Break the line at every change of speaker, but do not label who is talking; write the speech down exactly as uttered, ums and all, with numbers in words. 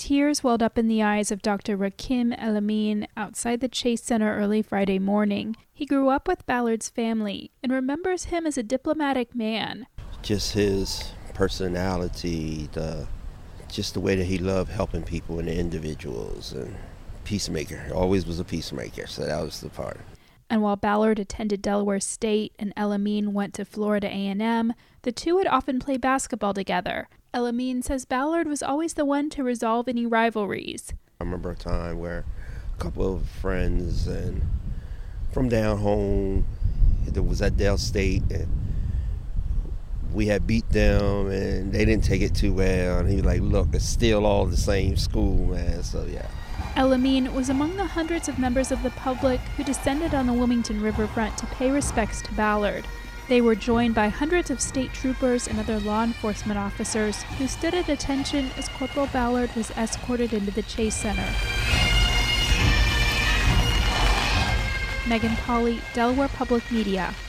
Tears welled up in the eyes of Doctor Rakim El-Amin outside the Chase Center early Friday morning. He grew up with Ballard's family and remembers him as a diplomatic man.
Just his personality, the just the way that he loved helping people and the individuals, and peacemaker. Always was a peacemaker, so that was the part.
And while Ballard attended Delaware State and El-Amin went to Florida A and M, the two would often play basketball together. El-Amin says Ballard was always the one to resolve any rivalries.
I remember a time where a couple of friends and from down home, it was at Del State, and we had beat them, and they didn't take it too well. And he was like, look, it's still all the same school, man. So, yeah.
El-Amin was among the hundreds of members of the public who descended on the Wilmington riverfront to pay respects to Ballard. They were joined by hundreds of state troopers and other law enforcement officers who stood at attention as Corporal Ballard was escorted into the Chase Center. Megan Pauley, Delaware Public Media.